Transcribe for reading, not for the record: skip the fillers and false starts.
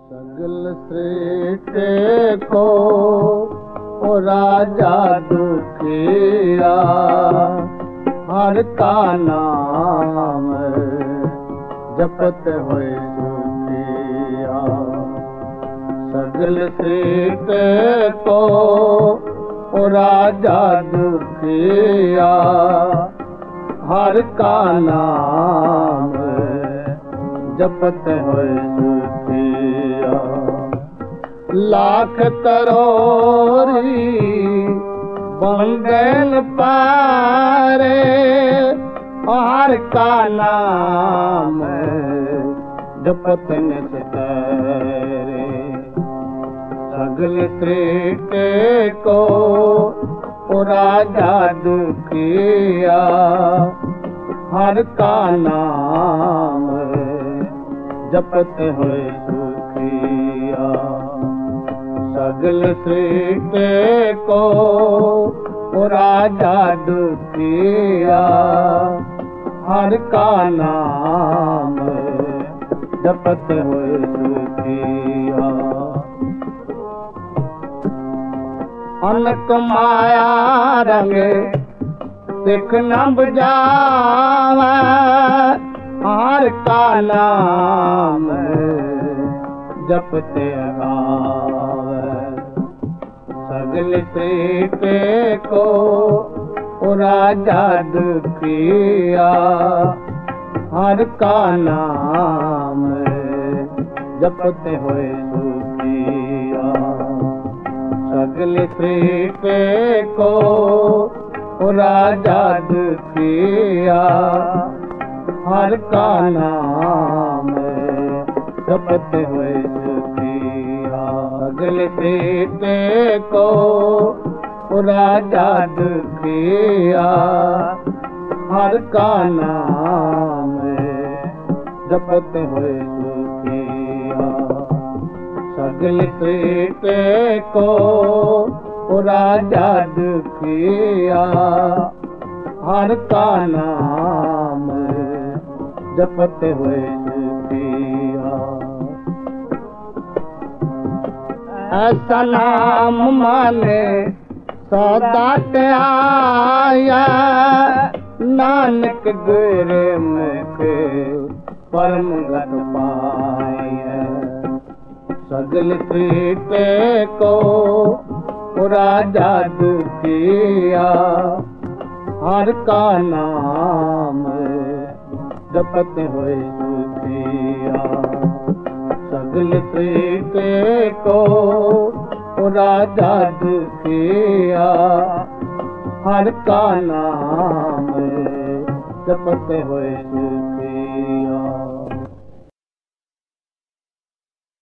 सगल सृष्टि को ओ राजा दुखिया, हर का नाम जपत होए दुखिया। सगल सृष्टि को ओ राजा दुखिया, हर का नाम जपत होए दुखिया। लाख करोड़ी बंदन पारे, हर का नाम जपत नित करे। सगल सृष्टि को ओ राजा दुखिया, हर का नाम जपत होए दुखिया। सगल सृष्टि को ओ राजा दुखिया, हर का नाम जपत होए दुखिया। अनक माया रंग सिख न बुझावे, हर का नाम जपते गावे। सगल सृष्टि को ओ राजा दुखिया, हर का नाम जपते होए दुखिया। सगल सृष्टि को ओ राजा दुखिया, हर का नाम जपत होए दुखिया। सगल सृष्टि को ओ राजा दुखिया, हर का नाम जपत होए दुखिया। सगल सृष्टि को ओ राजा दुखिया, हर का नाम जपत होए दुखिया। ऐसा नाम माने सदा आया, नानक गुरमुख परम गत पाया। सगल सृष्टि को ओ राजा दुखिया, हर का नाम जपत होए दुखिया। सगल सृष्टि को ओ राजा दुखिया, हर का नाम जपत होए दुखिया।